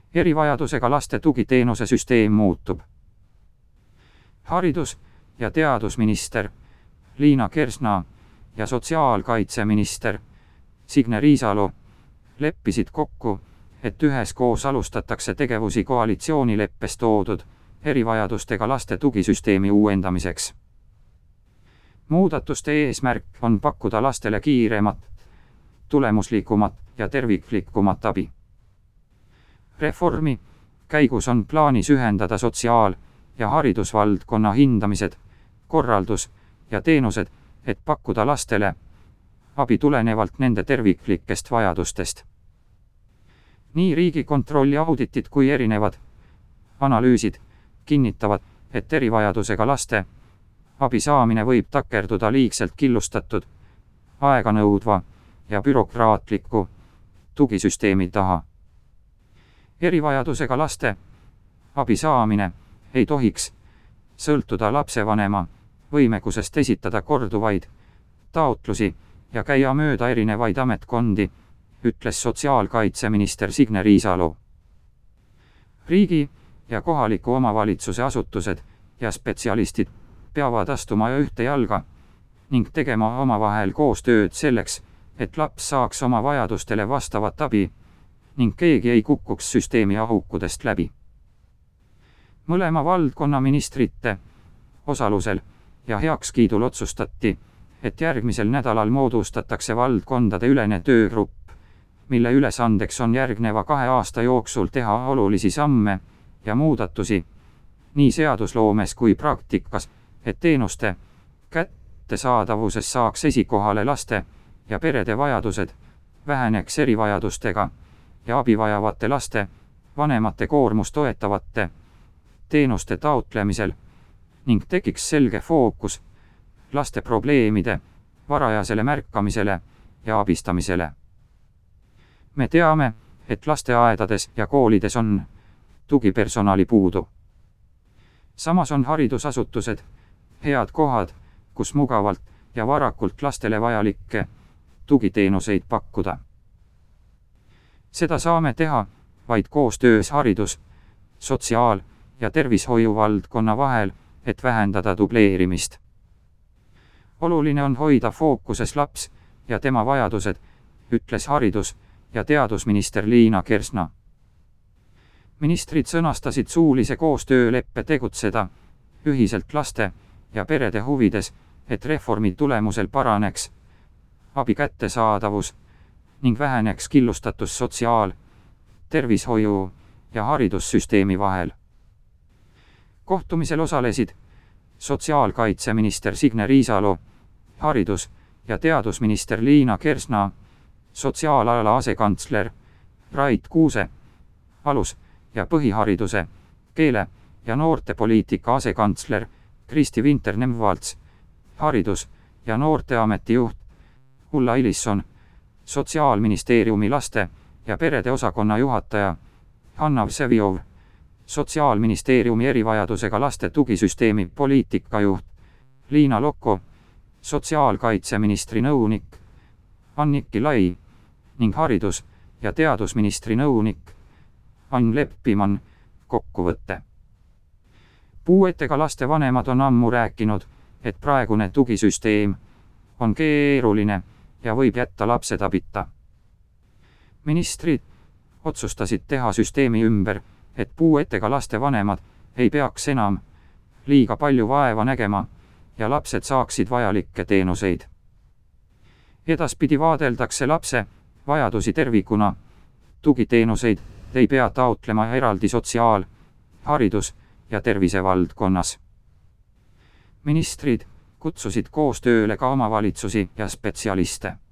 Erivajadusega laste tugiteenuse süsteem muutub. Haridus- ja teadusminister Liina Kersna ja sotsiaalkaitseminister Signe Riisalo leppisid kokku, et üheskoos alustatakse tegevusi koalitsioonileppes toodud erivajadustega laste tugisüsteemi uuendamiseks. Muudatuste eesmärk on pakkuda lastele kiiremat, tulemuslikumat ja terviklikumat abi. Reformi käigus on plaanis ühendada sotsiaal- ja haridusvaldkonna hindamised, korraldus ja teenused, et pakkuda lastele abi tulenevalt nende terviklikest vajadustest. Nii Riigikontrolli auditid kui erinevad analüüsid kinnitavad, et erivajadusega laste abi saamine võib takerduda liigselt killustatud, aeganõudva ja bürokraatliku tugisüsteemi taha. Erivajadusega laste abi saamine ei tohiks sõltuda lapsevanema võimekusest esitada korduvaid taotlusi ja käia mööda erinevaid ametkondi, ütles sotsiaalkaitseminister Signe Riisalo. Riigi ja kohaliku omavalitsuse asutused ja spetsialistid peavad astuma ühte jalga ning tegema omavahel koostööd selleks, et laps saaks oma vajadustele vastavat abi ning keegi ei kukuks süsteemi aukudest läbi. Mõlema valdkonna ministrite osalusel ja heakskiidul otsustati, et järgmisel nädalal moodustatakse valdkondade ülene töögrupp, mille ülesandeks on järgneva 2 aasta jooksul teha olulisi samme ja muudatusi nii seadusloomes kui praktikas, et teenuste kättesaadavuses saaks esikohale laste ja perede vajadused, väheneks erivajadustega ja abi vajavate laste vanemate koormust toetavate teenuste taotlemisel ning tekiks selge fookus laste probleemide varajasele märkamisele ja abistamisele. Me teame, et lasteaedades ja koolides on tugipersonali puudu. Samas on haridusasutused head kohad, kus mugavalt ja varakult lastele vajalikke tugiteenuseid pakkuda. Seda saame teha vaid koostöös haridus-, sotsiaal- ja tervishoiu valdkonna vahel, et vähendada dubleerimist. Oluline on hoida fookuses laps ja tema vajadused, ütles haridus- ja teadusminister Liina Kersna. Ministrid sõnastasid suulise koostööleppe tegutseda ühiselt laste ja perede huvides, et reformi tulemusel paraneks abi kättesaadavus ning väheneks killustatus sotsiaal-, tervishoiu- ja haridussüsteemi vahel. Kohtumisel osalesid sotsiaalkaitseminister Signe Riisalo, haridus- ja teadusminister Liina Kersna, sotsiaalala asekantsler Rait Kuuse, alus- ja põhihariduse, keele- ja noortepoliitika asekantsler Kristi Vinter-Nemvalts, haridus- ja noorteameti juht Ulla Ilisson, Sotsiaalministeeriumi laste ja perede osakonna juhataja Hanna Vseviov, Sotsiaalministeeriumi erivajadusega laste tugisüsteemi poliitikajuht Liina Lokko, sotsiaalkaitseministri nõunik Anniki Lai ning haridus- ja teadusministri nõunik Ann Leppiman. Kokkuvõte. Puuetega laste vanemad on ammu rääkinud, et praegune tugisüsteem on keeruline ja võib jätta lapsed abita. Ministrid otsustasid teha süsteemi ümber, et puuetega laste vanemad ei peaks enam liiga palju vaeva nägema ja lapsed saaksid vajalikke teenuseid. Edaspidi vaadeldakse lapse vajadusi tervikuna, tugiteenuseid ei pea taotlema eraldi sotsiaal-, haridus- ja tervisevaldkonnas. Ministrid kutsusid koostööle ka omavalitsusi ja spetsialiste.